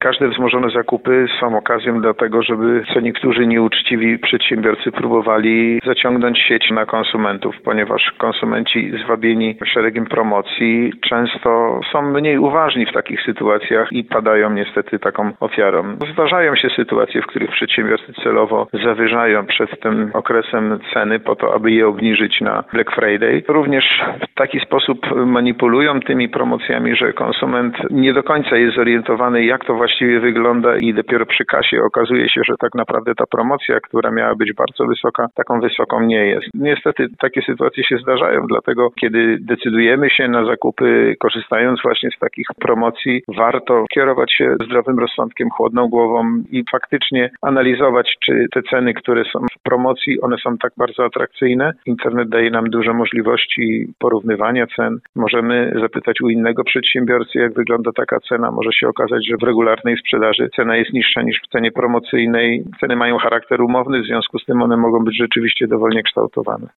każde wzmożone zakupy są okazją do tego, żeby co niektórzy nieuczciwi przedsiębiorcy próbowali zaciągnąć sieć na konsumentów, ponieważ konsumenci zwabieni szeregiem promocji często są mniej uważni w takich sytuacjach i padają niestety taką ofiarą. Zdarzają się sytuacje, w których przedsiębiorcy celowo zawyżają przed tym okresem ceny po to, aby je obniżyć na Black Friday. Również w taki sposób manipulują tymi promocjami, że konsument nie do końca jest zorientowany, jak to właściwie wygląda i dopiero przy kasie okazuje się, że tak naprawdę ta promocja, która miała być bardzo wysoka, taką wysoką nie jest. Niestety takie sytuacje się zdarzają, dlatego kiedy decydujemy się na zakupy, korzystając właśnie z takich promocji, warto kierować się zdrowym rozsądkiem, chłodną głową i faktycznie analizować, czy te ceny, które są w promocji, one są tak bardzo atrakcyjne. Internet daje nam dużo możliwości porównywania cen. Możemy zapytać u innego przedsiębiorcy, jak wygląda taka cena. Może się okazać, że w regularnej sprzedaży cena jest niższa niż w cenie promocyjnej. Ceny mają charakter umowny, w związku z tym one mogą być rzeczywiście dowolnie kształtowane.